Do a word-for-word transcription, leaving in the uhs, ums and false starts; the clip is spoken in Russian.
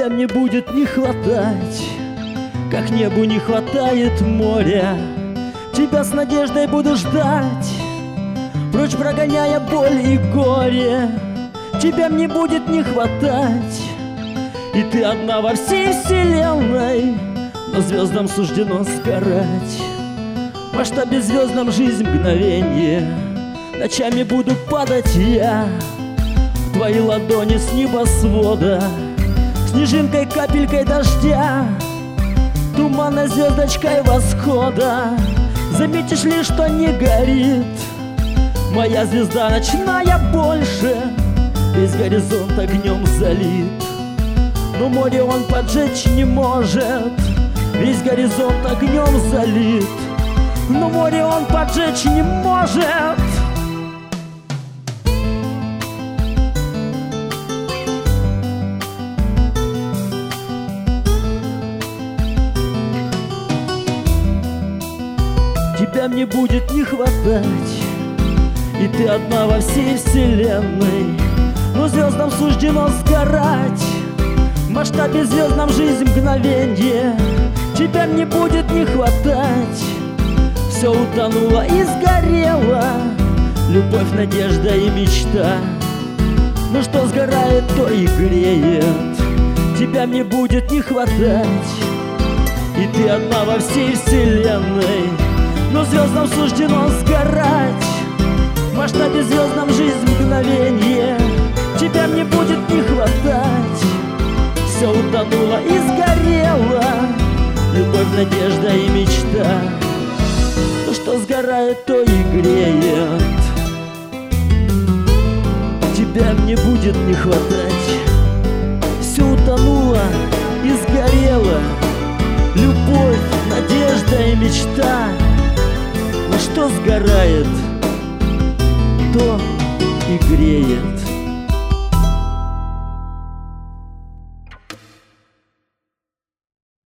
Тебя мне будет не хватать, как небу не хватает моря. Тебя с надеждой буду ждать, прочь прогоняя боль и горе. Тебя мне будет не хватать, и ты одна во всей вселенной, но звездам суждено сгорать. В масштабе звездном жизнь мгновенье, ночами буду падать я в твои ладони с небосвода, снежинкой, капелькой дождя, туманной звездочкой восхода. Заметишь ли, что не горит моя звезда ночная больше? Весь горизонт огнем залит, но море он поджечь не может. Весь горизонт огнем залит, но море он поджечь не может. Тебя мне будет не хватать, и ты одна во всей вселенной, но звездам суждено сгорать. В масштабе звездном жизнь мгновенье, тебя мне будет не хватать. Все утонуло и сгорело, любовь, надежда и мечта. Но что сгорает, то и греет. Тебя мне будет не хватать, и ты одна во всей вселенной, но звездам суждено сгорать. В масштабе звездном жизнь мгновенье, тебя мне будет не хватать. Все утонуло и сгорело, любовь, надежда и мечта. То, что сгорает, то и греет. Тебя мне будет не хватать. Все утонуло и сгорело, любовь, надежда и мечта. Но что сгорает, то и греет.